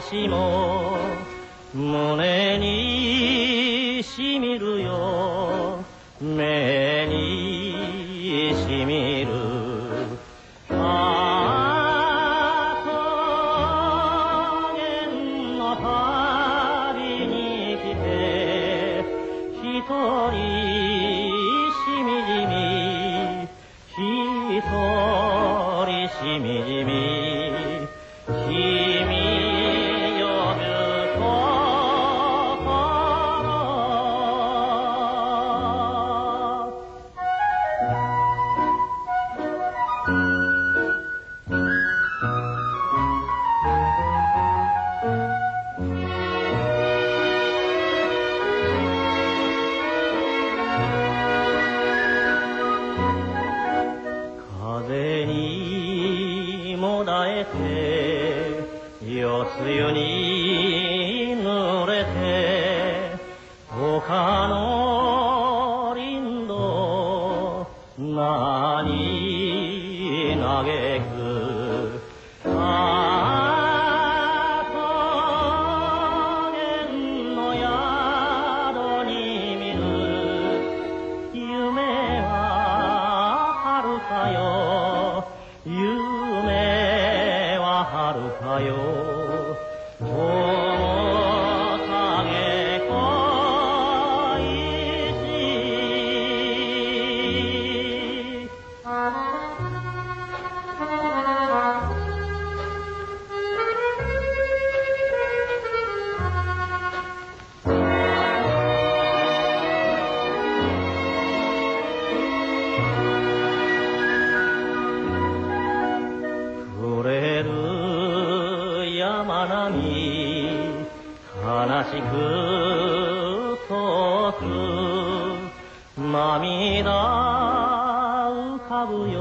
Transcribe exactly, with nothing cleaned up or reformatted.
しも胸にしみるよ目にしみるああ桃源の旅に来て一人しみじみ一人しみじみ君風にもだえて夜露に濡れて他の林道何嘆くああ桃源の宿に見る夢は遥かよ夢は遥かよ面影恋しい触れる山並み悲しく遠く涙浮かぶよ